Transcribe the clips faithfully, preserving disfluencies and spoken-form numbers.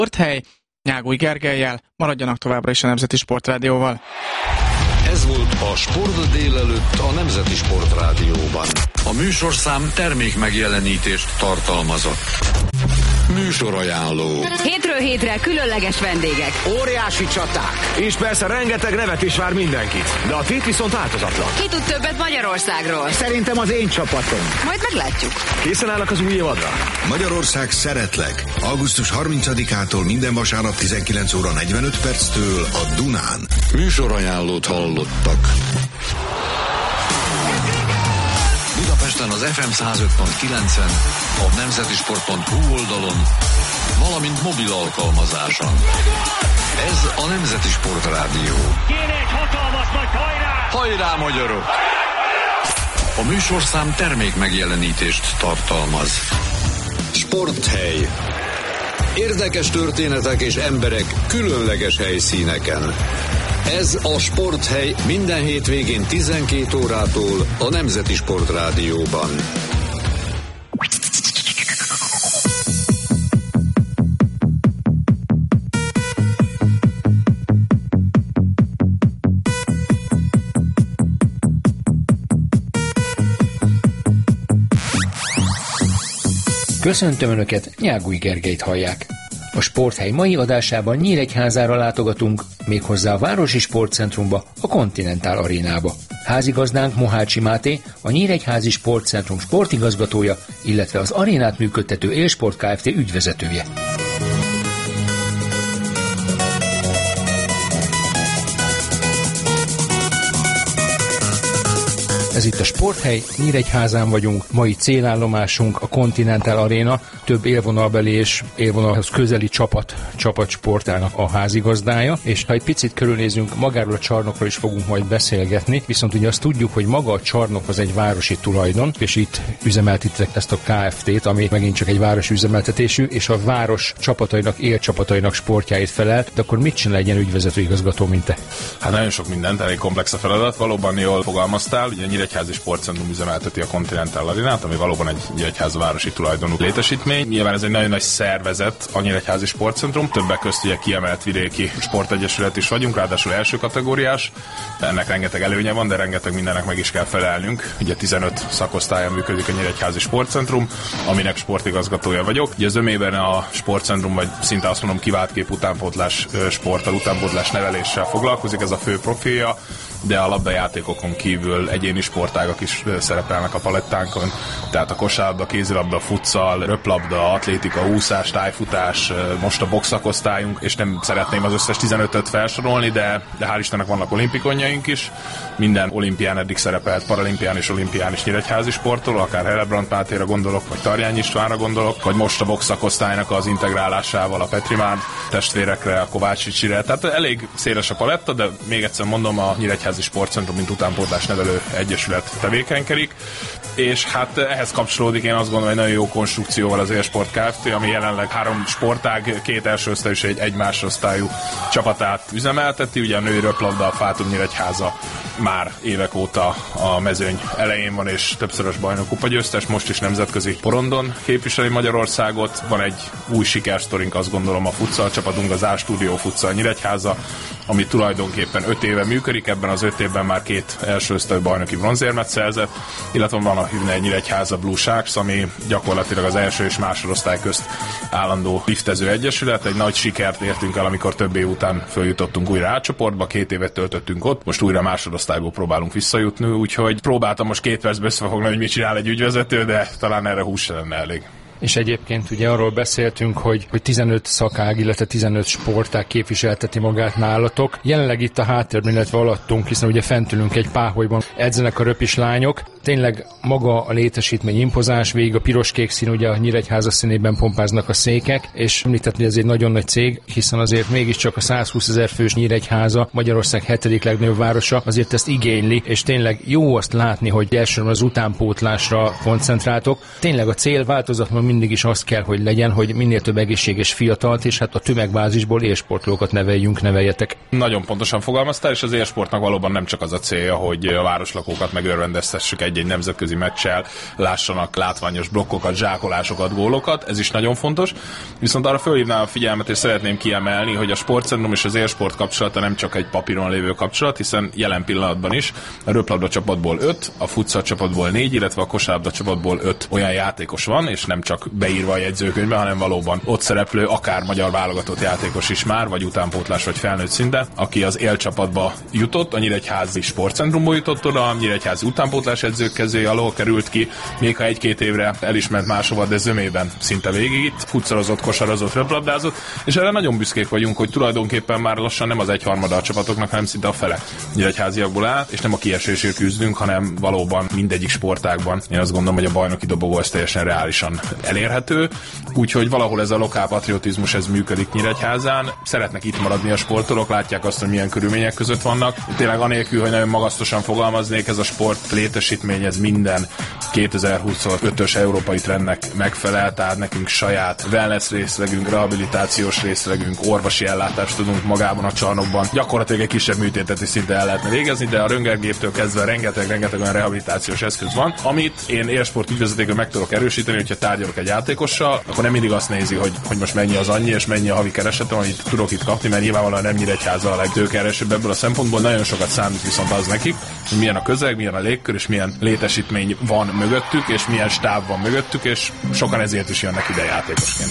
Sporthely, Nyágúj Gergellyel, maradjanak továbbra is a Nemzeti Sportrádióval. Ez volt a Sport délelőtt a Nemzeti Sportrádióban. A műsorszám termék megjelenítést tartalmazott. Műsorajánló. Hétről hétre különleges vendégek. Óriási csaták. És persze rengeteg nevet is vár mindenkit. De a tét viszont változatlan. Ki tud többet Magyarországról? Szerintem az én csapatom. Majd meglátjuk. Készen állnak az új évadra? Magyarország szeretlek. augusztus harmincadikától minden vasárnap tizenkilenc óra negyvenöt perctől a Dunán. Műsorajánlót hallottak. Budapesten az ef em száz öt pont kilencen, a nemzetisport pont hu oldalon, valamint mobil alkalmazáson. Ez a Nemzeti Sportrádió. Kéne egy hatalmas nagy hajrá! Hajrá, magyarok! A műsorszám termék megjelenítést tartalmaz. Sporthely. Érdekes történetek és emberek különleges helyszíneken. Ez a Sporthely minden hétvégén tizenkét órától a Nemzeti Sportrádióban. Köszöntöm Önöket, Nyágúj Gergelyt hallják. A Sporthely mai adásában Nyíregyházára látogatunk, méghozzá a Városi Sportcentrumba, a Continental Arénába. Házigazdánk Mohácsi Máté, a Nyíregyházi Sportcentrum sportigazgatója, illetve az arénát működtető Élsport Kft. Ügyvezetője. Ez itt a Sporthely, Nyíregyházán vagyunk, mai célállomásunk a Continental Arena, több élvonalbeli és élvonalhoz közeli csapat, csapatsportának a házigazdája, és ha egy picit körülnézünk, magáról a csarnokról is fogunk majd beszélgetni, viszont ugye azt tudjuk, hogy maga a csarnok az egy városi tulajdon, és itt üzemeltitek ezt a Kft-t, ami megint csak egy városi üzemeltetésű, és a város csapatainak, élcsapatainak sportjáit felel, de akkor mit csinál egy ilyen ügyvezető igazgató, mint te? Hát nagyon sok mindent, elég komplex a feladat, valóban jól fogalmaztál, ugye Nyíregyházi Sportcentrum üzemelteti a Continental Arénát, ami valóban egy Nyíregyháza városi tulajdonú létesítmény. Nyilván ez egy nagyon nagy szervezet, a Nyíregyházi Sportcentrum, többek közt ugye kiemelt vidéki sportegyesület is vagyunk, ráadásul első kategóriás. Ennek rengeteg előnye van, de rengeteg mindennek meg is kell felelnünk. Ugye tizenöt szakosztálya működik a Nyíregyházi Sportcentrum, aminek sportigazgatója vagyok. Ugye zömében a sportcentrum, vagy szinte azt mondom kivált kép utánpótlás sporttal, utánpótlás neveléssel foglalkozik, ez a fő profilja, de a labdajátékokon kívül egyéni sportágak is szerepelnek a palettánkon, tehát a kosárlabda, kézilabda, futsal, röplabda, atlétika, úszás, tájfutás, most a boxszakosztályunk, és nem szeretném az összes tizenötöt felsorolni, de, de hál' Istennek vannak olimpikonjaink is, minden olimpián eddig szerepelt, paralimpián és olimpián is nyíregyházi sportoló, akár Hellebrand Mátéra gondolok, vagy Tarjány Istvánra gondolok, vagy most a boxszakosztálynak az integrálásával a Petrimán testvérekre, a Kovácsicsire, tehát elég széles a paletta, de még egyszer mondom, a Nyíregyházi Sportcentrum, mint utánpótlás nevelő egyesület tevékenykedik, és hát ehhez kapcsolódik, én azt gondolom, egy nagyon jó konstrukcióval az Élsport Kft., ami jelenleg három sportág, két első osztályú és egy, egy másodosztályú csapatát üzemelteti, ugye a női röplabda, a Fátum Nyíregyháza már évek óta a mezőny elején van, és többszörös bajnokkupa győztes, most is nemzetközi porondon képviseli Magyarországot. Van egy új sikersztorink, azt gondolom, a futsal csapatunk, az A-Studio Futsal Nyíregyháza, ami tulajdonképpen öt éve működik, ebben az öt évben már két első osztályú bajnoki bronzérmet szerzett, illetve van a Hüvne Nyíregyháza Blue Sharks, ami gyakorlatilag az első és másodosztály közt állandó liftező egyesület. Egy nagy sikert értünk el, amikor több év után följutottunk újra A-csoportba, két évet töltöttünk ott, most újra másodosztályból próbálunk visszajutni, úgyhogy próbáltam most két percbe összefogni, hogy mit csinál egy ügyvezető, de talán erre hús se lenne elég. És egyébként ugye arról beszéltünk, hogy, hogy tizenöt szakág, illetve tizenöt sportág képviselteti magát nálatok. Jelenleg itt a háttérben, illetve alattunk, hiszen ugye fent ülünk egy páholyban, edzenek a röpis lányok. Tényleg maga a létesítmény impozáns, végig a piros-kék szín, ugye a Nyíregyháza színében pompáznak a székek, és említett, hogy ez egy nagyon nagy cég, hiszen azért mégiscsak a százhúszezer fős Nyíregyháza, Magyarország hetedik legnagyobb városa, azért ezt igényli, és tényleg jó azt látni, hogy elsősorban az utánpótlásra koncentráltok. Tényleg a cél változatlan mindig is az kell, hogy legyen, hogy minél több egészséges fiatalt, és hát a tömegbázisból élsportolókat neveljünk, neveljetek. Nagyon pontosan fogalmaztál, és az élsportnak valóban nem csak az a célja, hogy a városlakókat megörvendeztessük egy-egy nemzetközi meccsel lássanak látványos blokkokat, zsákolásokat, gólokat, ez is nagyon fontos. Viszont arra fölhívnám a figyelmet, és szeretném kiemelni, hogy a sportcentrum és az élsport kapcsolata nem csak egy papíron lévő kapcsolat, hiszen jelen pillanatban is a röplabda csapatból öt, a futsal csapatból négy, illetve a kosárlabda csapatból öt olyan játékos van, és nem csak beírva a jegyzőkönyvbe, hanem valóban ott szereplő akár magyar válogatott játékos is már, vagy utánpótlás, vagy felnőtt szinten, aki az élcsapatba jutott, a Nyíregyházi sportcentrumból jutott oda, a Nyíregyházi utánpótlás edzők kezé alól került ki, még ha egy-két évre el is ment máshova, de zömében szinte végig itt, futsalozott, kosarazott, röplabdázott, és erre nagyon büszkék vagyunk, hogy tulajdonképpen már lassan nem az egyharmada a csapatoknak, hanem szinte a fele nyíregyháziakból áll, és nem a kiesésért küzdünk, hanem valóban mindegyik sportágban. Én azt gondolom, hogy a bajnoki dobogó ez teljesen reálisan elérhető, úgyhogy valahol ez a lokál patriotizmus ez működik Nyíregyházán. Szeretnek itt maradni a sportolók, látják azt, hogy milyen körülmények között vannak. Tényleg anélkül, hogy nagyon magasztosan fogalmaznék, ez a sport létesítmény, ez minden kétezer-huszonötös európai trendnek megfelel, tehát nekünk saját wellness részlegünk, rehabilitációs részlegünk, orvosi ellátást tudunk magában a csarnokban. Gyakorlatilag egy kisebb műtétet is szinte el lehetne végezni, de a röntgengéptől kezdve rengeteg-rengeteg olyan rehabilitációs eszköz van, amit én élsport ügyvezetőkön meg tudok erősíteni, hogyha tárgyalok egy játékossal, akkor nem mindig azt nézi, hogy, hogy most mennyi az annyi, és mennyi a havi keresetem, amit tudok itt kapni, mert nyilvánvalóan nem Nyíregyháza a legtőkeresőbb ebből a szempontból. Nagyon sokat számít viszont az nekik, hogy milyen a közeg, milyen a légkör, és milyen létesítmény van mögöttük, és milyen stáb van mögöttük, és sokan ezért is jönnek ide játékosként.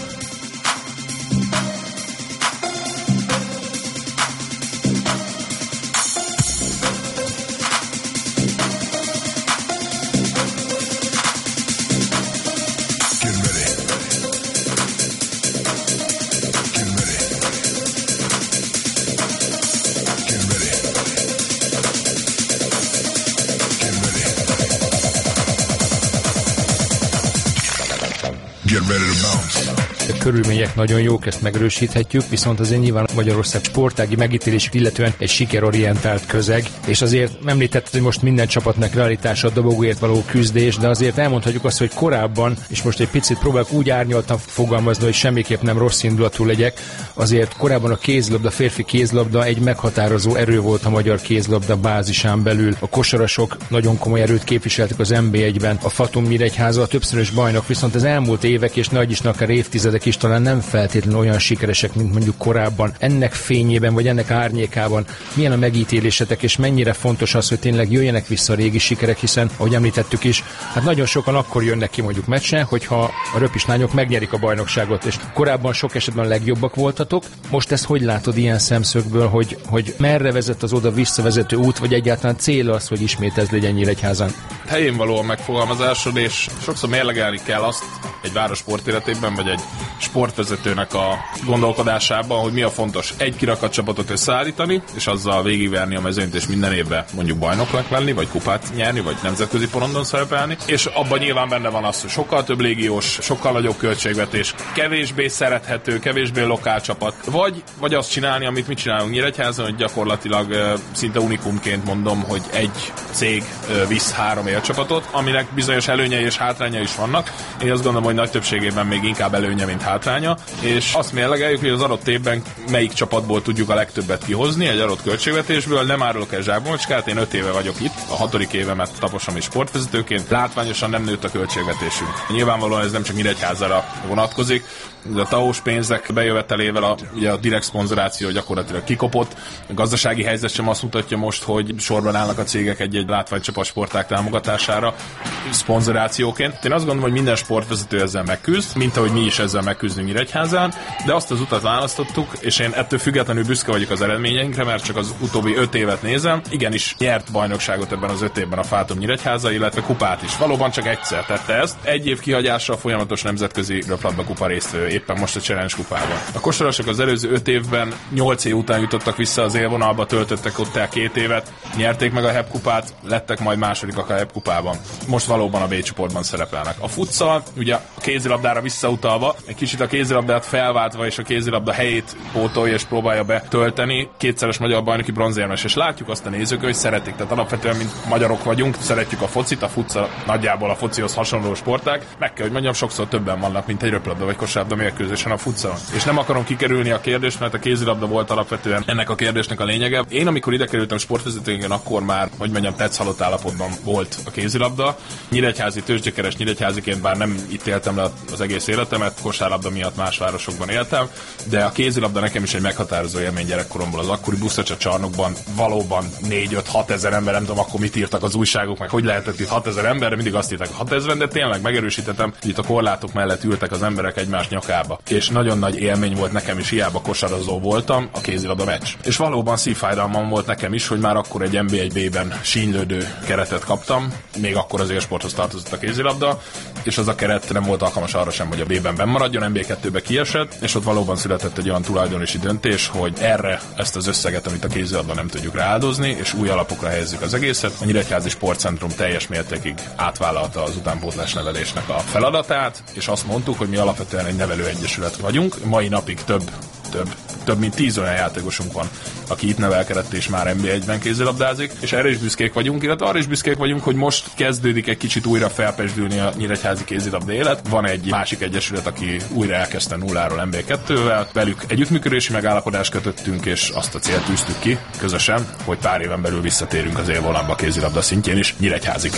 A körülmények nagyon jók, ezt megerősíthetjük, viszont azért nyilván Magyarország sportági megítélésük illetően egy sikerorientált közeg, és azért említetted, hogy most minden csapatnak realitása a dobogóért való küzdés, de azért elmondhatjuk azt, hogy korábban, és most egy picit próbálok úgy árnyaltan fogalmazni, hogy semmiképp nem rossz indulatú legyek, azért korábban a kézilabda, férfi kézilabda egy meghatározó erő volt a magyar kézilabda bázisán belül. A kosarasok nagyon komoly erőt képviseltek az en bé egyben, a Fatum Nyíregyháza a többszörös bajnok, viszont az elmúlt évek és nagy is akár évtizedek is talán nem feltétlenül olyan sikeresek, mint mondjuk korábban. Ennek fényében, vagy ennek árnyékában milyen a megítélésetek, és mennyire fontos az, hogy tényleg jöjjenek vissza a régi sikerek, hiszen, ahogy említettük is, hát nagyon sokan akkor jönnek ki mondjuk meccsen, hogyha a röpislányok megnyerik a bajnokságot, és korábban sok esetben a legjobbak voltatok. Most ezt hogy látod ilyen szemszögből, hogy, hogy merre vezet az oda visszavezető út, vagy egyáltalán cél az, hogy ismét ez legyen Nyíregyházán? Helyén való a megfogalmazásod, és sokszor mérlegelni kell azt egy város sportéletében, vagy egy sportvezetőnek a gondolkodásában, hogy mi a fontos. Egy kirakat csapatot összeállítani, és azzal végigverni a mezőnyt, és minden évben mondjuk bajnoknak lenni, vagy kupát nyerni, vagy nemzetközi porondon szerepelni. És abban nyilván benne van az, hogy sokkal több légiós, sokkal nagyobb költségvetés, kevésbé szerethető, kevésbé lokál csapat. Vagy, vagy azt csinálni, amit mi csinálunk Nyíregyházon, hogy gyakorlatilag uh, szinte unikumként mondom, hogy egy cég uh, visz három élcsapatot, aminek bizonyos előnyei és hátránya is vannak. Én azt gondolom, hogy nagy többségében még inkább előnye, mint hátránya, és azt mérlegeljük, hogy az adott évben melyik csapatból tudjuk a legtöbbet kihozni egy adott költségvetésből. Nem árulok el zsákmacskát, én öt éve vagyok itt, a hatodik évemet taposom is sportvezetőként, látványosan nem nőtt a költségvetésünk. Nyilvánvalóan ez nem csak Nyíregyházára vonatkozik, a tavós pénzek bejövetelével a, ugye a direkt szponzoráció gyakorlatilag kikopott. A gazdasági helyzet sem azt mutatja most, hogy sorban állnak a cégek egy-egy látványcsapat sportág támogatására szponzorációként. Én azt gondolom, hogy minden sportvezető ezzel megküzd, mint ahogy mi is ezzel megküzdünk Nyíregyházán, de azt az utat választottuk, és én ettől függetlenül büszke vagyok az eredményeinkre, mert csak az utóbbi öt évet nézem. Igenis nyert bajnokságot ebben az öt évben a Fátum Nyíregyháza, illetve kupát is. Valóban csak egyszer tette ezt. Egy év kihagyásra a folyamatos nemzetközi röplabda kupa résztvevő, éppen most a Challenge kupában. A kosarasok az előző öt évben nyolc év után jutottak vissza az élvonalba, töltöttek ott el két évet, nyerték meg a H E P kupát, lettek majd másodikak a H E P kupában. Most valóban a B csoportban szerepelnek. A futsal, ugye a kézilabdára visszautalva, egy kicsit a kézilabdát felváltva és a kézilabda helyét pótolja és próbálja betölteni, kétszeres magyar bajnoki bronzérmes, és látjuk azt a nézők, hogy szeretik. Tehát alapvetően, mint magyarok vagyunk, szeretjük a focit, a futsal nagyjából a focihoz hasonló sportág. Meg kell, hogy mondjam, sokszor többen vannak, mint egy röplabda vagy kosárlabda mérkőzésen a futszalon. És nem akarom kikerülni a kérdést, mert a kézilabda volt alapvetően ennek a kérdésnek a lényege. Én amikor ide kerültem sportvezetőként, akkor már, hogy mondjam, tetszhalott állapotban volt a kézilabda. Nyíregyházi tőzsgyökeres nyíregyháziként, bár nem itt éltem le az egész életemet, kosárlabda miatt más városokban éltem, de a kézilabda nekem is egy meghatározó élmény gyerekkoromból. Az akkori Buszacsa csarnokban valóban négy-öt-hat ezer ember, nem tudom akkor mit írtak az újságok, meg hogy lehetett itt hatezer ember, de mindig azt írtak hatezren, de tényleg megerősítettem, hogy itt a korlátok mellett ültek az emberek egymás nyakába. És nagyon nagy élmény volt nekem is, hiába kosarazó voltam, a kézilabda meccs. És valóban szívfájdalmam volt nekem is, hogy már akkor egy en bé egy bé-ben sínylődő keretet kaptam, még akkor az élsporthoz tartozott a kézilabda, és az a keret nem volt alkalmas arra sem, hogy a B-ben bennmaradjon, en bé kettőbe kiesett, és ott valóban született egy olyan tulajdonosi döntés, hogy erre ezt az összeget, amit a kézilabda nem tudjuk rááldozni, és új alapokra helyezzük az egészet. A Nyíregyházi Sportcentrum teljes mértékig átvállalta az utánpótlás nevelésnek a feladatát, és azt mondtuk, hogy mi alapvetően egy nevelőegyesület vagyunk. Mai napig több több, több mint tíz olyan játékosunk van, aki itt nevelkedett és már en bé egyben kézilabdázik, és erre is büszkék vagyunk, illetve arra is büszkék vagyunk, hogy most kezdődik egy kicsit újra felpesdülni a nyíregyházi kézilabda élet. Van egy másik egyesület, aki újra elkezdte nulláról en bé kettővel, velük együttműködési megállapodást kötöttünk, és azt a célt tűztük ki közösen, hogy pár éven belül visszatérünk az élvonalba a kézilabda szintjén is Nyíregyházig.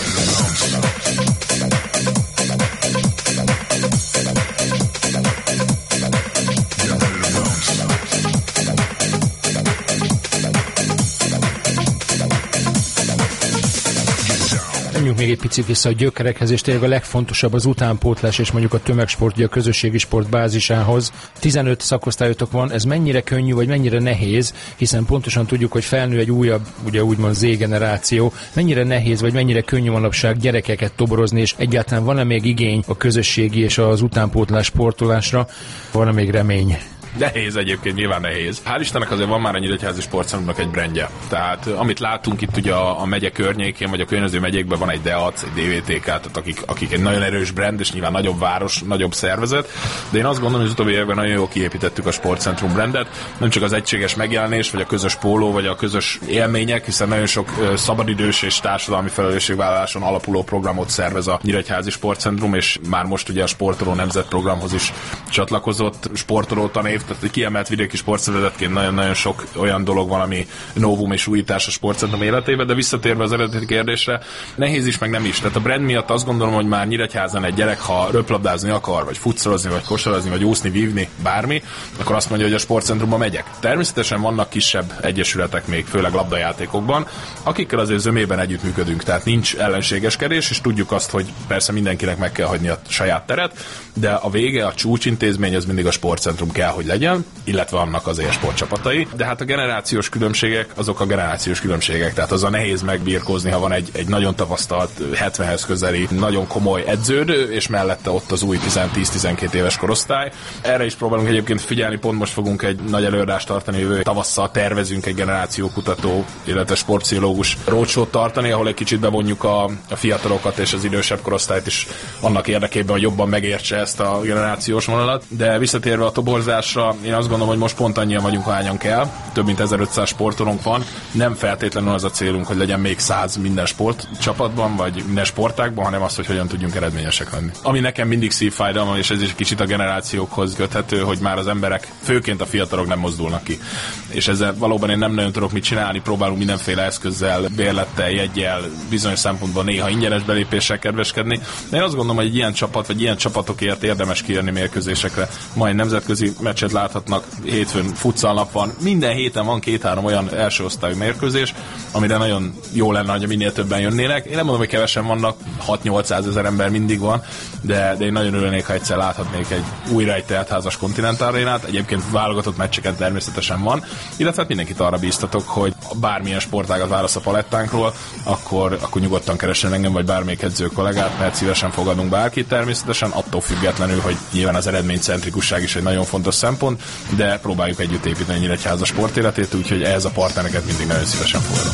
Menjünk még egy picit vissza a gyökerekhez, és tényleg a legfontosabb az utánpótlás, és mondjuk a tömegsport, ugye a közösségi sport bázisához. tizenöt szakosztályotok van, ez mennyire könnyű, vagy mennyire nehéz, hiszen pontosan tudjuk, hogy felnő egy újabb, ugye úgymond Z-generáció. Mennyire nehéz, vagy mennyire könnyű manapság gyerekeket toborozni, és egyáltalán van-e még igény a közösségi és az utánpótlás sportolásra? Van-e még remény? Nehéz egyébként, nyilván nehéz. Hál' Istennek azért van már a Nyíregyházi Sportcentrumnak egy brandje. Tehát amit látunk itt ugye a, a megye környékén, vagy a környező megyékben van egy DEAC, egy dé vé té ká, tehát akik, akik egy nagyon erős brand, és nyilván nagyobb város, nagyobb szervezet. De én azt gondolom, hogy az utóbbi években nagyon jól kiépítettük a Sportcentrum brandet. Nem csak az egységes megjelenés, vagy a közös póló, vagy a közös élmények, hiszen nagyon sok ö, szabadidős és társadalmi felelősségvállaláson alapuló programot szervez a Nyíregyházi Sportcentrum, és már most ugye a Sportoló Nemzet programhoz is csatlakozott, sportoló tanév, tehát egy kiemelt vidéki sportszervezetként nagyon-nagyon sok olyan dolog van, ami novum és újítás a sportcentrum életében, de visszatérve az eredeti kérdésre, nehéz is, meg nem is. Tehát a brand miatt azt gondolom, hogy már Nyíregyházan egy gyerek, ha röplabdázni akar, vagy futszorozni, vagy kosarazni, vagy úszni, vívni, bármi, akkor azt mondja, hogy a sportcentrumba megyek. Természetesen vannak kisebb egyesületek még, főleg labdajátékokban, akikkel azért zömében együttműködünk, tehát nincs ellenségeskedés, és tudjuk azt, hogy persze mindenkinek meg kell hagyni a saját teret, de a vége, a csúcsintézmény az mindig a sportcentrum kell, hogy legyen, illetve annak az élsport csapatai. De hát a generációs különbségek, azok a generációs különbségek, tehát az a nehéz megbirkózni, ha van egy, egy nagyon tapasztalt, hetvenhez közeli, nagyon komoly edződő, és mellette ott az új tíz-tizenkét éves korosztály. Erre is próbálunk egyébként figyelni, pont most fogunk egy nagy előadást tartani, jövő tavasszal tervezünk egy generációkutató, illetve sportpszichológus roadshow-t tartani, ahol egy kicsit bevonjuk a, a fiatalokat és az idősebb korosztályt is annak érdekében, hogy jobban megértse ezt a generációs vonalat. De visszatérve a toborzásra, én azt gondolom, hogy most pont annyian vagyunk, ahányan kell. Több mint ezerötszáz sportolónk van. Nem feltétlenül az a célunk, hogy legyen még száz minden sportcsapatban, vagy minden sportágban, hanem az, hogy hogyan tudjunk eredményesek lenni. Ami nekem mindig szívfájdalom, és ez is kicsit a generációkhoz köthető, hogy már az emberek, főként a fiatalok nem mozdulnak ki. És ezzel valóban én nem nagyon tudok mit csinálni, próbálunk mindenféle eszközzel, bérlettel, jeggyel, bizonyos szempontból néha ingyenes belépéssel kedveskedni. De én azt gondolom, hogy egy ilyen csapat, vagy ilyen csapatokért érdemes kijönni mérkőzésekre. Majd nemzetközi meccset láthatnak, hétfőn futszalnap van, minden héten van két-három olyan első osztályú mérkőzés, amire nagyon jó lenne, hogy minél többen jönnének. Én nem mondom, hogy kevesen vannak, hat-nyolcszázezer ember mindig van, de, de én nagyon örülnék, ha egyszer láthatnék egy újra egy teltházas Continental Arénát. Egyébként válogatott meccseken természetesen van, illetve mindenkit arra bíztatok, hogy bármilyen sportágat válasz a palettánkról, akkor, akkor nyugodtan keressen engem, vagy bármelyik edző kollégát, mert szívesen fogadunk bárkit természetesen, attól függetlenül, hogy nyilván az eredménycentrikusság is egy nagyon fontos szempont, de próbáljuk együtt építeni Nyíregyháza sportéletét, úgyhogy ehhez a partnereket mindig nagyon szívesen fogadom.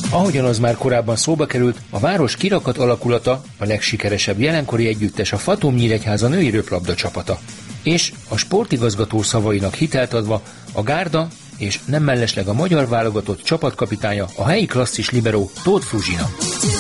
Ahogyan az már korábban szóba került, a város kirakat alakulata, a legsikeresebb jelenkori együttes a Fatom Nyíregyháza női röplabda csapata. És a sportigazgató szavainak hitelt adva a gárda és nem mellesleg a magyar válogatott csapatkapitánya, a helyi klasszis liberó Tóth Fruzsina.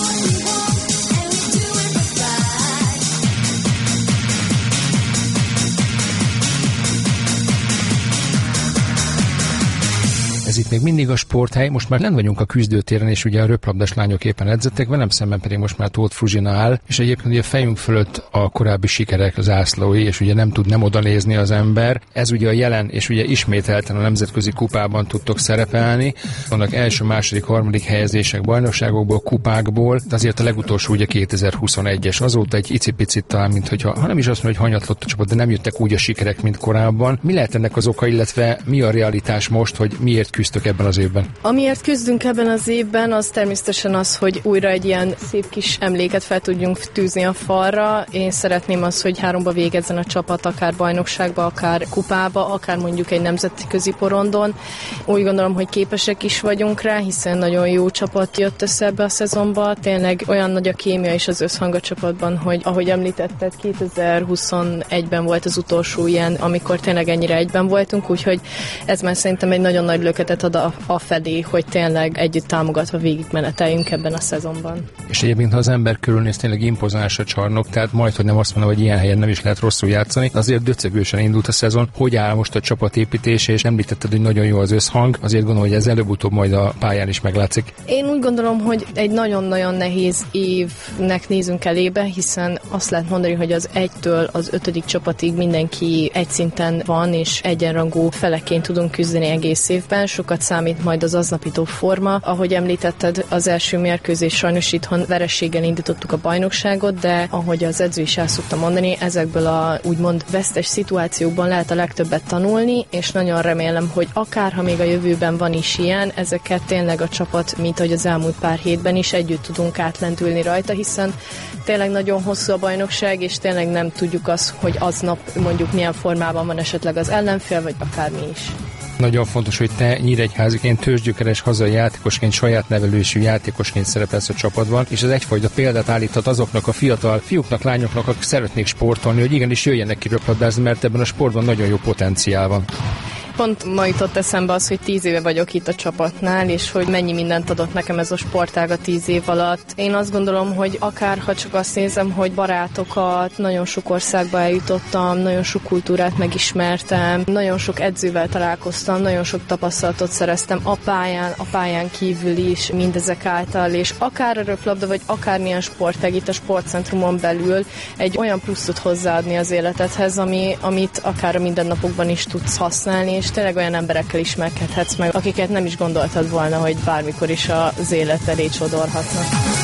Ez itt még mindig a sporthely, most már nem vagyunk a küzdőtéren, és ugye a röplabdás lányok éppen edzettek, velem szemben pedig most már Tóth Fruzsina áll, és egyébként ugye a fejünk fölött a korábbi sikerek az ászlói, és ugye nem tud nem oda nézni az ember. Ez ugye a jelen, és ugye ismételten a nemzetközi kupában tudtok szerepelni. Vannak első, második, harmadik helyezések bajnokságokból, kupákból, de azért a legutolsó ugye kétezer-huszonegyes. Azóta egy icipicit talán, mint hogyha, ha nem is azt mondja, hogy hanyatlott a csapat, de nem jöttek úgy a sikerek, mint korábban. Mi lehet ennek az oka, illetve mi a realitás most, hogy miért küzdök ebben az évben? Amiért küzdünk ebben az évben, az természetesen az, hogy újra egy ilyen szép kis emléket fel tudjunk tűzni a falra. Én szeretném azt, hogy háromba végezzen a csapat, akár bajnokságba, akár kupába, akár mondjuk egy nemzetközi porondon. Úgy gondolom, hogy képesek is vagyunk rá, hiszen nagyon jó csapat jött össze ebbe a szezonba. Tényleg olyan nagy a kémia és az összhang a csapatban, hogy ahogy említetted, kétezer-huszonegyben volt az utolsó ilyen, amikor tényleg ennyire egyben voltunk, úgyhogy ez már szerintem egy nagyon nagy löketet ad a, a felé, hogy tényleg együtt támogatva végigmeneteljünk ebben a szezonban. És egyébként, ha az ember körülnéz, tényleg impozáns a csarnok, tehát majd, hogy nem azt mondom, hogy ilyen helyen nem is lehet rosszul játszani, azért döcegősen indult a szezon. Hogy áll most a csapatépítés, és említetted, hogy nagyon jó az összhang, azért gondolom, hogy ez előbb-utóbb majd a pályán is meglátszik. Én úgy gondolom, hogy egy nagyon-nagyon nehéz évnek nézünk elébe, hiszen azt lehet mondani, hogy az egytől az ötödik csapatig mindenki egy szinten van, és egyenrangú feleként tudunk küzdeni egész évben. Sokat számít majd az aznapító forma. Ahogy említetted, az első mérkőzés sajnos itthon vereséggel indítottuk a bajnokságot, de ahogy az edző is el szokta mondani, ezekből a úgymond vesztes szituációkban lehet a legtöbbet tanulni, és nagyon remélem, hogy akár ha még a jövőben van is ilyen, ezeket tényleg a csapat, mint ahogy az elmúlt pár hétben is együtt tudunk átlendülni rajta, hiszen tényleg nagyon hosszú a bajnokság, és tényleg nem tudjuk azt, hogy aznap mondjuk milyen formában van esetleg az ellenfél, vagy akármi is. Nagyon fontos, hogy te nyíregyháziként, tőzsgyökeres hazai játékosként, saját nevelésű játékosként szerepelsz a csapatban, és ez egyfajta példát állíthat azoknak a fiatal fiúknak, lányoknak, akik szeretnék sportolni, hogy igenis jöjjenek ki röplabdázni, mert ebben a sportban nagyon jó potenciál van. Pont ma jutott eszembe az, hogy tíz éve vagyok itt a csapatnál, és hogy mennyi mindent adott nekem ez a sportág a tíz év alatt. Én azt gondolom, hogy akár ha csak azt nézem, hogy barátokat, nagyon sok országba eljutottam, nagyon sok kultúrát megismertem, nagyon sok edzővel találkoztam, nagyon sok tapasztalatot szereztem a pályán, a pályán kívül is, mindezek által, és akár a röplabda, vagy akármilyen sportág itt a sportcentrumon belül egy olyan plusz tud hozzáadni az életedhez, ami, amit akár a mindennapokban is tudsz használni, és tényleg olyan emberekkel ismerkedhetsz meg, akiket nem is gondoltad volna, hogy bármikor is az élet elé csodorhatnak.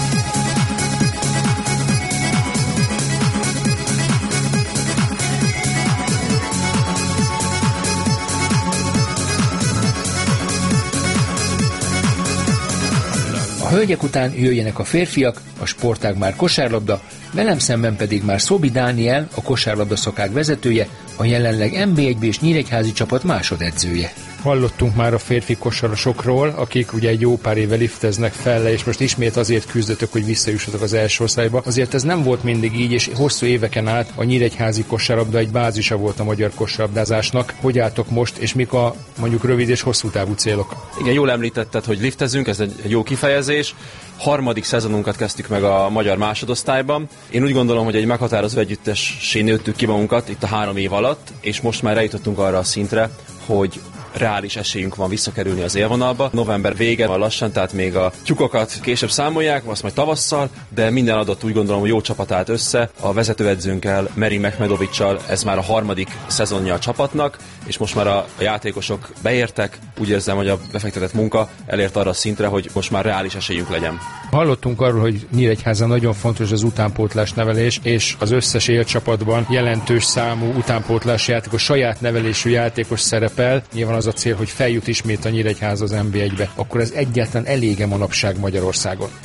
A hölgyek után jöjjenek a férfiak, a sportág már kosárlabda, velem szemben pedig már Szobi Dániel, a kosárlabda szakák vezetője, a jelenleg en bé egy és nyíregyházi csapat másodedzője. Hallottunk már a férfi kosarasokról, akik ugye egy jó pár éve lifteznek fel, és most ismét azért küzdötök, hogy visszajussatok az első osztályba. Azért ez nem volt mindig így, és hosszú éveken át a nyíregyházi kosárlabda egy bázisa volt a magyar kosárlabdázásnak. Hogy álltok most, és mik a mondjuk rövid és hosszú távú célok? Igen, jól említetted, hogy liftezünk, ez egy jó kifejezés. Harmadik szezonunkat kezdtük meg a magyar másodosztályban. Én úgy gondolom, hogy egy meghatározó együttessé nőttük ki magunkat itt a három év alatt, és most már eljutottunk arra a szintre, hogy reális esélyünk van visszakerülni az élvonalba. November vége van lassan, tehát még a tyúkokat később számolják, azt majd tavasszal, de minden adott úgy gondolom, hogy jó csapat állt össze. A vezetőedzőnkkel, Meri Mehmedovicsal ez már a harmadik szezonja a csapatnak, és most már a játékosok beértek. Úgy érzem, hogy a befektetett munka elért arra a szintre, hogy most már reális esélyünk legyen. Hallottunk arról, hogy Nyíregyházan nagyon fontos az utánpótlás nevelés, és az összes élcsapatban jelentős számú utánpótlás játékos, saját nevelésű játékos szerepel. Nyilván az a cél, hogy feljut ismét a Nyíregyháza az en bé egybe. Akkor ez egyáltalán elége manapság Magyarországon?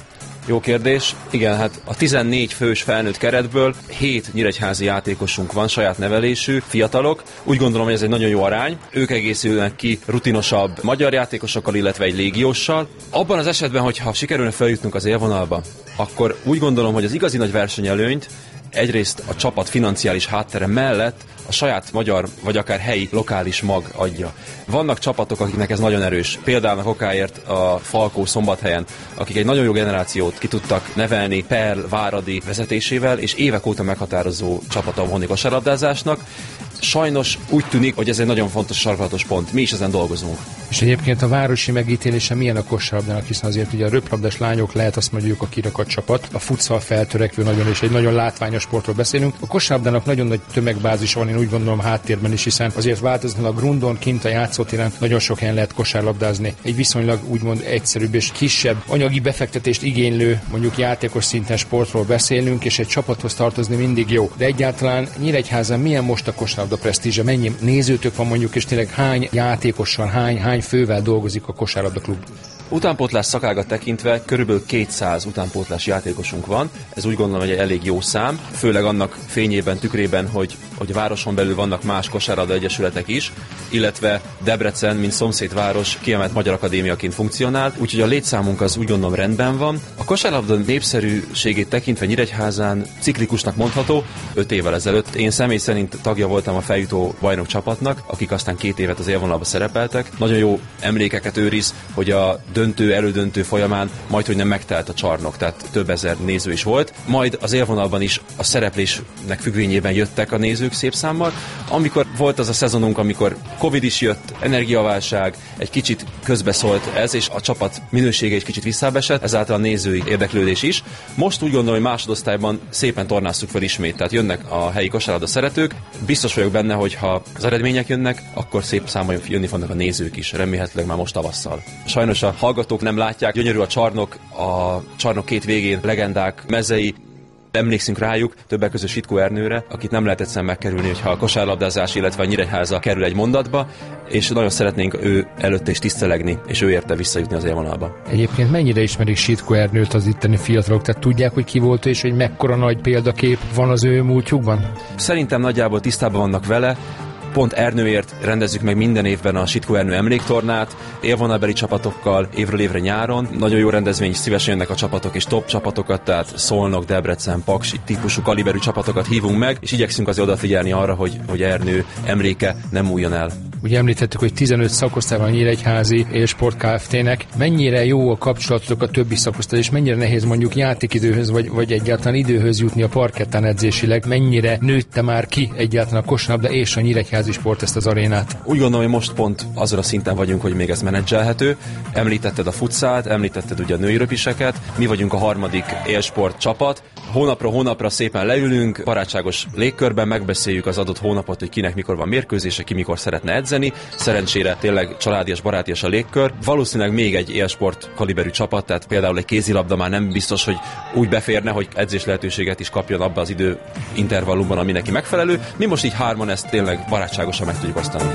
Jó kérdés. Igen, hát a tizennégy fős felnőtt keretből hét nyíregyházi játékosunk van, saját nevelésű, fiatalok. Úgy gondolom, hogy ez egy nagyon jó arány. Ők egészülnek ki rutinosabb magyar játékosokkal, illetve egy légióssal. Abban az esetben, hogyha sikerülne feljutnunk az élvonalba, akkor úgy gondolom, hogy az igazi nagy versenyelőnyt egyrészt a csapat financiális háttere mellett a saját magyar, vagy akár helyi, lokális mag adja. Vannak csapatok, akiknek ez nagyon erős. Például okáért a Falkó Szombathelyen, akik egy nagyon jó generációt ki tudtak nevelni Perl Váradi vezetésével, és évek óta meghatározó csapat a honi kosárlabdázásnak. Sajnos úgy tűnik, hogy ez egy nagyon fontos sarkalatos pont. Mi is ezen dolgozunk. És egyébként a városi megítélése milyen a kosárlabdának, hiszen azért ugye a röplabdás lányok lehet azt mondjuk a kirakat csapat, a futsal feltörekvő nagyon, és egy nagyon látványos sportról beszélünk. A kosárlabdának nagyon nagy tömegbázis van, én úgy gondolom háttérben is, hiszen azért változatlan a grundon, kint a játszótéren nagyon sok helyen lehet kosárlabdázni. Egy viszonylag úgymond egyszerűbb és kisebb anyagi befektetést igénylő, mondjuk játékos szinten sportról beszélünk, és egy csapathoz tartozni mindig jó. De egyáltalán Nyíregyházán milyen most a kosárlabda presztízse, mennyi nézőtök van mondjuk, és tényleg hány játékossal, hány, hány fővel dolgozik a kosárlabda klub? Utánpótlás szakágat tekintve körülbelül kétszáz utánpótlás játékosunk van. Ez úgy gondolom, hogy egy elég jó szám, főleg annak fényében, tükrében, hogy, hogy a városon belül vannak más kosárlabda egyesületek is, illetve Debrecen, mint szomszédváros kiemelt magyar akadémiaként funkcionál, úgyhogy a létszámunk az úgy gondolom rendben van. A kosárlabda népszerűségét tekintve Nyíregyházán ciklikusnak mondható. Öt évvel ezelőtt én személy szerint tagja voltam a feljutó bajnok csapatnak, akik aztán két évet az élvonalba szerepeltek. Nagyon jó emlékeket őriz, hogy a döntő, elődöntő folyamán majdhogy nem megtelt a csarnok, tehát több ezer néző is volt. Majd az élvonalban is a szereplésnek függvényében jöttek a nézők szép számmal. Amikor volt az a szezonunk, amikor Covid is jött, energiaválság, egy kicsit közbeszólt ez, és a csapat minősége is kicsit visszábbesett, ezáltal a nézői érdeklődés is. Most úgy gondolom, hogy másodosztályban szépen tornázzuk fel ismét, tehát jönnek a helyi kosárlabda szeretők. Biztos vagyok benne, hogy ha az eredmények jönnek, akkor szép számban jönni fognak a nézők is, remélhetőleg már most tavasszal. Sajnos a hallgatók nem látják, gyönyörű a csarnok, a csarnok két végén legendák mezei, emlékszünk rájuk, többek között Sitkó Ernőre, akit nem lehet egyszerűen megkerülni, hogyha a kosárlabdázás, illetve a Nyíregyháza kerül egy mondatba, és nagyon szeretnénk ő előtte is tisztelegni, és ő érte visszajutni az élvonalba. Egyébként mennyire ismerik Sitkó Ernőt az itteni fiatalok? Tehát tudják, hogy ki volt és hogy mekkora nagy példakép van az ő múltjukban? Szerintem nagyjából tisztában vannak vele. Pont Ernőért rendezzük meg minden évben a Sitkó Ernő emléktornát, élvonalbeli csapatokkal, évről évre nyáron. Nagyon jó rendezvény, szívesen jönnek a csapatok és top csapatokat, tehát Szolnok, Debrecen, Paks típusú kaliberű csapatokat hívunk meg, és igyekszünk azért odafigyelni arra, hogy, hogy Ernő emléke nem múljon el. Ugye említettük, hogy tizenöt szakosztály van a Nyíregyházi Élsport Kft-nek. Mennyire jó a kapcsolatotok a többi szakosztály, és mennyire nehéz mondjuk játékidőhöz, vagy, vagy egyáltalán időhöz jutni a parkettán edzésileg? Mennyire nőtte már ki egyáltalán a kosárlabda és a Nyíregyházi Sport ezt az arénát? Úgy gondolom, hogy most pont azon a szinten vagyunk, hogy még ez menedzselhető. Említetted a futszát, említetted ugye a női röpiseket. Mi vagyunk a harmadik élsport csapat. Hónapról hónapra szépen leülünk, barátságos légkörben megbeszéljük az adott hónapot, hogy kinek mikor van mérkőzése, ki mikor szeretne edzeni. Szerencsére tényleg családias, barátias a légkör. Valószínűleg még egy élsport kaliberű csapat, tehát például egy kézilabda már nem biztos, hogy úgy beférne, hogy edzés lehetőséget is kapjon abba az idő intervallumban, ami neki megfelelő. Mi most így hárman ezt tényleg barátságosan meg tudjuk osztani.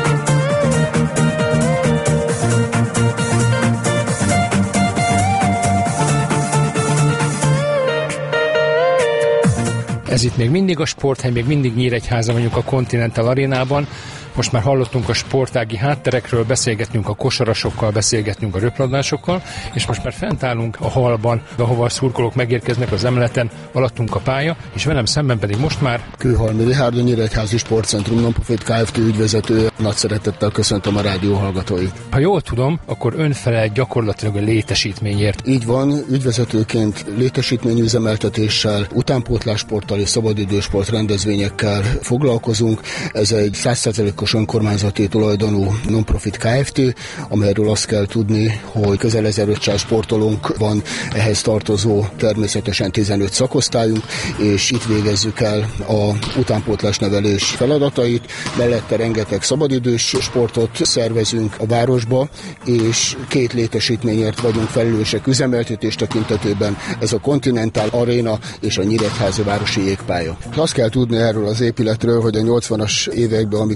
Ez itt még mindig a sporthely, még mindig Nyíregyházan vagyunk a Continental Arénában. Most már hallottunk a sportági hátterekről, beszélgetünk a kosarasokkal, beszélgetünk a röplabdásokkal, és most már fent állunk a hallban, ahova a szurkolók megérkeznek az emeleten, alattunk a pálya, és velem szemben pedig most már Kőhalmi Richárd, a Nyíregyházi Sportcentrum Non-Profit Kft. Ügyvezetője. Nagy szeretettel köszöntöm a rádió hallgatóit. Ha jól tudom, akkor ön felel gyakorlatilag a létesítményért. Így van, ügyvezetőként létesítményüzemeltetéssel, utánpótlássporttal és szabadidősport rendezvényekkel foglalkozunk. Ez egy száz százalékos önkormányzati tulajdonú non-profit Kft., amelyről azt kell tudni, hogy közel ezerötszáz sportolónk van, ehhez tartozó természetesen tizenöt szakosztályunk, és itt végezzük el a utánpótlás nevelés feladatait, mellette rengeteg szabadidős sportot szervezünk a városba, és két létesítményért vagyunk felelősek üzemeltetés tekintetében, ez a Continental Arena és a Nyíregyházi városi jégpálya. Azt kell tudni erről az épületről, hogy a nyolcvanas években, amikor épült,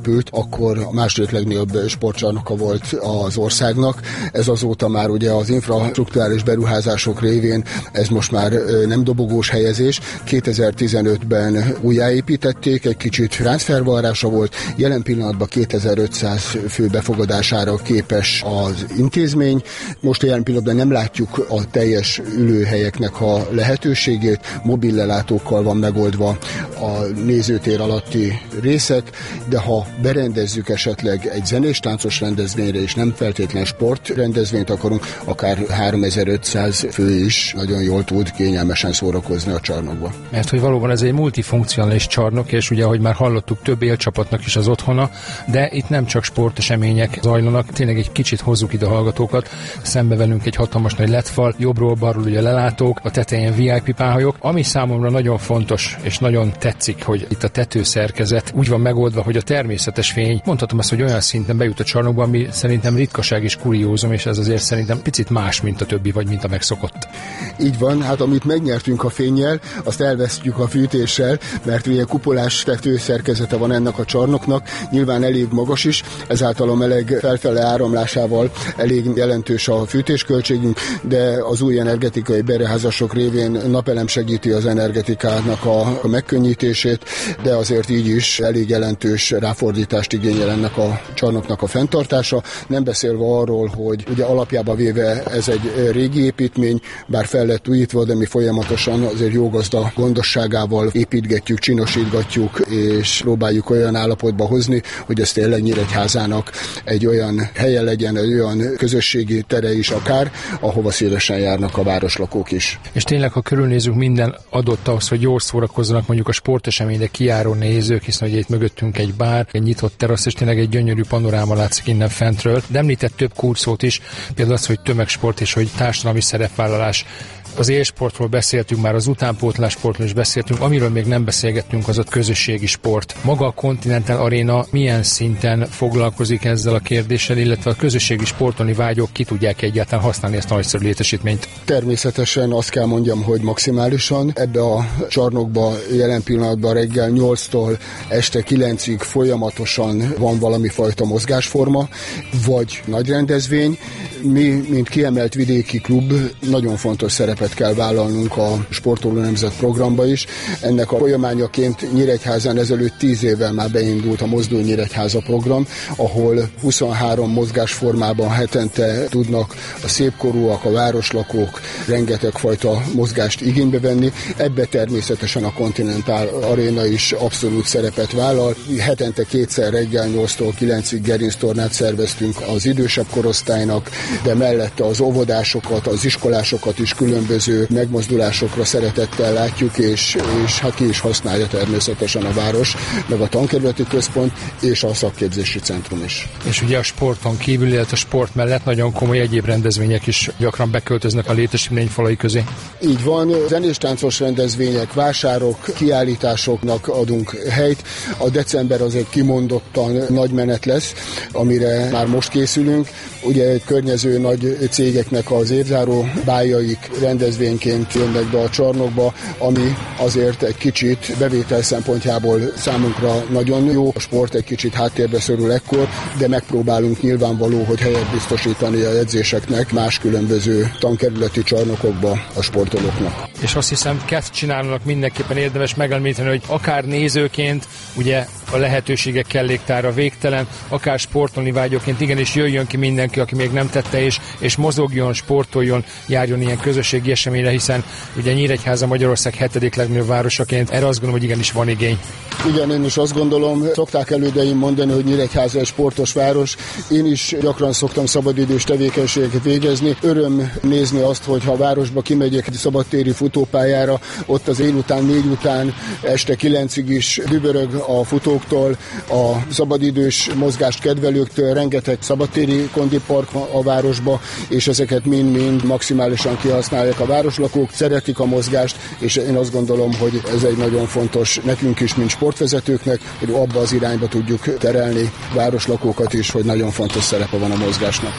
épült, akkor a második legnagyobb sportcsarnoka volt az országnak. Ez azóta már ugye az infrastrukturális beruházások révén ez most már nem dobogós helyezés. kétezer-tizenötben újjáépítették, egy kicsit transfervarrása volt, jelen pillanatban kétezer-ötszáz fő befogadására képes az intézmény. Most jelen pillanatban nem látjuk a teljes ülőhelyeknek a lehetőségét, mobil lelátókkal van megoldva a nézőtér alatti részek, de ha berendezzük esetleg egy zenés táncos rendezvényre, és nem feltétlen sportrendezvényt akarunk, akár háromezer-ötszáz fő is nagyon jól tud kényelmesen szórakozni a csarnokba. Mert hogy valóban ez egy multifunkcionális csarnok, és ugye, ahogy már hallottuk, több élcsapatnak is az otthona, de itt nem csak sportesemények zajlanak, tényleg egy kicsit hozzuk ide a hallgatókat, szembe velünk egy hatalmas nagy ledfal, jobbról balról ugye lelátók, a tetején vé i pé pályák, ami számomra nagyon fontos, és nagyon tetszik, hogy itt a tetőszerkezet úgy van megoldva, hogy a természetes fény, mondhatom azt, hogy olyan szinten bejut a csarnokba, ami szerintem ritkaság és kuriózum, és ez azért szerintem picit más, mint a többi, vagy mint a megszokott. Így van, hát amit megnyertünk a fénnyel, azt elvesztjük a fűtéssel, mert ugye kupolás tetőszerkezete van ennek a csarnoknak, nyilván elég magas is, ezáltal a meleg felfele áramlásával elég jelentős a fűtésköltségünk, de az új energetikai beruházások révén napelem segíti az energetikának a, a megkönnyítését, de azért így is elég jelentős ráfordítást igényel ennek a csarnoknak a fenntartása, nem beszélve arról, hogy ugye alapjába véve ez egy régi építmény, bár fel lett újítva, de mi folyamatosan azért jó gazda gondosságával építgetjük, csinosítgatjuk, és próbáljuk olyan állapotba hozni, hogy ez tényleg Nyíregyházának egy olyan helye legyen, egy olyan közösségi tere is akár, ahova szívesen járnak a városlakók is. És tényleg, ha körülnézzük, minden adott ahhoz, hogy jól szórakozzanak mondjuk a sporteseményre kijáró nézők, hiszen ugye itt mögöttünk egy bár, egy nyitott terasz, és tényleg egy gyönyörű panoráma látszik innen fentről. De említett több kurszót is, például az, hogy tömegsport és hogy társadalmi szerepvállalás. Az élsportról beszéltünk, már az utánpótlássportról is beszéltünk, amiről még nem beszélgettünk, az a közösségi sport. Maga a Continental Arena milyen szinten foglalkozik ezzel a kérdéssel, illetve a közösségi sportolni vágyók ki tudják egyáltalán használni ezt a nagyszerű létesítményt? Természetesen azt kell mondjam, hogy maximálisan. Ebbe a csarnokba jelen pillanatban reggel nyolctól este kilencig folyamatosan van valami fajta mozgásforma, vagy nagy rendezvény. Mi, mint kiemelt vidéki klub, nagyon fontos szerepet kell vállalnunk a Sportoló Nemzet programba is. Ennek a folyamányaként Nyíregyházán ezelőtt tíz évvel már beindult a Mozdulj Nyíregyháza program, ahol huszonhárom mozgásformában hetente tudnak a szépkorúak, a városlakók rengeteg fajta mozgást igénybe venni. Ebbe természetesen a Continental Arena is abszolút szerepet vállal. Hetente kétszer reggel nyolctól kilencig gerinctornát szerveztünk az idősebb korosztálynak, de mellette az óvodásokat, az iskolásokat is különböző megmozdulásokra szeretettel látjuk, és, és hát ki is használja természetesen a város, meg a tankerületi központ, és a szakképzési centrum is. És ugye a sporton kívül, illetve a sport mellett nagyon komoly egyéb rendezvények is gyakran beköltöznek a létesítmény falai közé. Így van, zenéstáncos rendezvények, vásárok, kiállításoknak adunk helyt. A december az egy kimondottan nagy menet lesz, amire már most készülünk. Ugye egy környező nagy cégeknek az évzáró bályaik rendezvényként jönnek be a csarnokba, ami azért egy kicsit bevétel szempontjából számunkra nagyon jó. A sport egy kicsit háttérbe szorul ekkor, de megpróbálunk nyilvánvaló, hogy helyet biztosítani a edzéseknek más különböző tankerületi csarnokokba a sportolóknak. És azt hiszem, kezd csinálnak mindenképpen érdemes megemlíteni, hogy akár nézőként, ugye a lehetőségek kelléktára végtelen, akár sportolni vágyóként, igenis jöjjön ki mindenki, aki még nem tette, és, és mozogjon, sportoljon, járjon ilyen közösségi eseményre, hiszen ugye Nyíregyháza Magyarország hetedik legnagyobb városaként, erre azt gondolom, hogy igenis van igény. Igen, én is azt gondolom, szokták elődeim mondani, hogy Nyíregyháza egy sportos város. Én is gyakran szoktam szabadidős tevékenységeket végezni. Öröm nézni azt, hogy ha a városba kimegyek egy szabadtéri futópályára, ott az délután négy után este kilencig is dübörög a futóktól, a szabadidős mozgást kedvelőktől, rengeteg szabadtéri kondipark a városba, és ezeket mind-mind maximálisan kihasználják a városlakók, szeretik a mozgást, és én azt gondolom, hogy ez egy nagyon fontos nekünk is, mint sportvezetőknek, hogy abba az irányba tudjuk terelni városlakókat is, hogy nagyon fontos szerepe van a mozgásnak.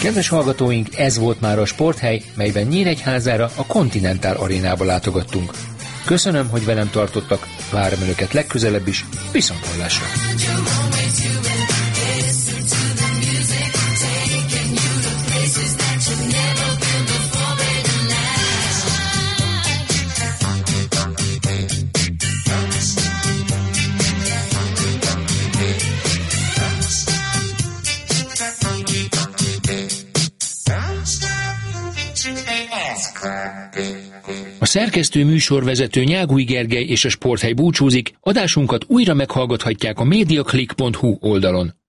Kedves hallgatóink, ez volt már a Sporthely, melyben Nyíregyházára a Continental Arénába látogattunk. Köszönöm, hogy velem tartottak, várom Önöket legközelebb is, viszonthallásra! A szerkesztő műsorvezető Nyágúj Gergely és a Sporthely búcsúzik, adásunkat újra meghallgathatják a mediaclick pont hu oldalon.